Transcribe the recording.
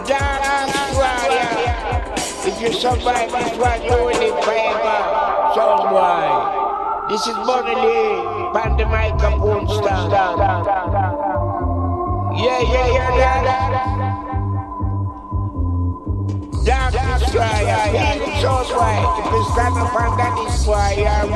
Dark Destroyer. If you survive this one, you will live forever. Sound boy. This is Bunny Lee, pan the microphone stand. Yeah. Dark Destroyer, feel it so right. If you stand up on that Destroyer,